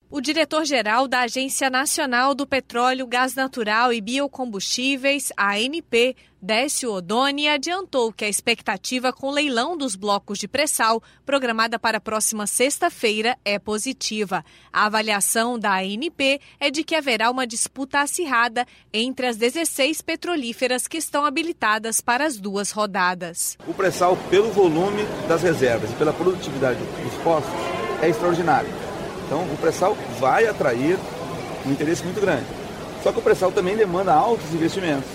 O diretor-geral da Agência Nacional do Petróleo, Gás Natural e Biocombustíveis, ANP, Décio Odoni, adiantou que a expectativa com o leilão dos blocos de pré-sal, programada para a próxima sexta-feira, é positiva. A avaliação da ANP é de que haverá uma disputa acirrada entre as 16 petrolíferas que estão habilitadas para as duas rodadas. O pré-sal, pelo volume das reservas e pela produtividade dos poços, é extraordinário. Então, o pré-sal vai atrair um interesse muito grande. Só que o pré-sal também demanda altos investimentos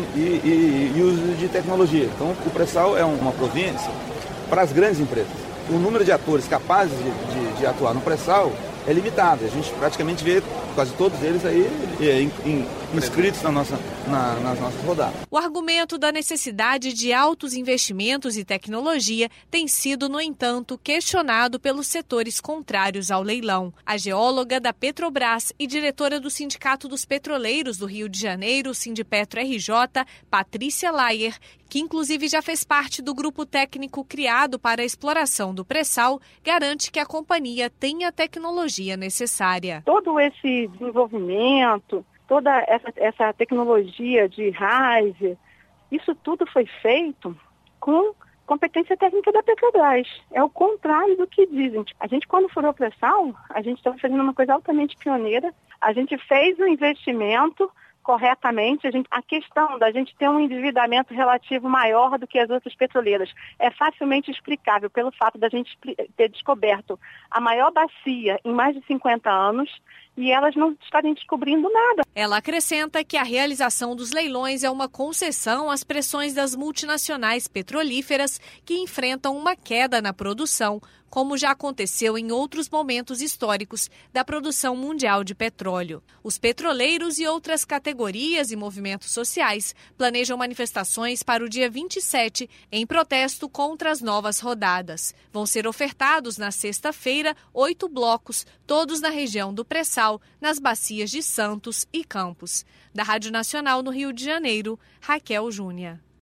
e uso de tecnologia. Então, o pré-sal é uma província para as grandes empresas. O número de atores capazes de atuar no pré-sal é limitado. A gente praticamente vê quase todos eles aí inscritos nas nossas rodadas. O argumento da necessidade de altos investimentos e tecnologia tem sido, no entanto, questionado pelos setores contrários ao leilão. A geóloga da Petrobras e diretora do Sindicato dos Petroleiros do Rio de Janeiro, Sindipetro RJ, Patrícia Layer, que inclusive já fez parte do grupo técnico criado para a exploração do pré-sal, garante que a companhia tem a tecnologia necessária. Todo esse desenvolvimento, toda essa tecnologia de riser, isso tudo foi feito com competência técnica da Petrobras. É o contrário do que dizem. A gente, quando furou o pré-sal, a gente estava fazendo uma coisa altamente pioneira. A gente fez o investimento corretamente. A questão da gente ter um endividamento relativo maior do que as outras petroleiras é facilmente explicável pelo fato da gente ter descoberto a maior bacia em mais de 50 anos e elas não estarem descobrindo nada. Ela acrescenta que a realização dos leilões é uma concessão às pressões das multinacionais petrolíferas que enfrentam uma queda na produção, como já aconteceu em outros momentos históricos da produção mundial de petróleo. Os petroleiros e outras categorias e movimentos sociais planejam manifestações para o dia 27, em protesto contra as novas rodadas. Vão ser ofertados na sexta-feira 8 blocos, todos na região do pré-sal, nas bacias de Santos e Campos. Da Rádio Nacional no Rio de Janeiro, Raquel Júnior.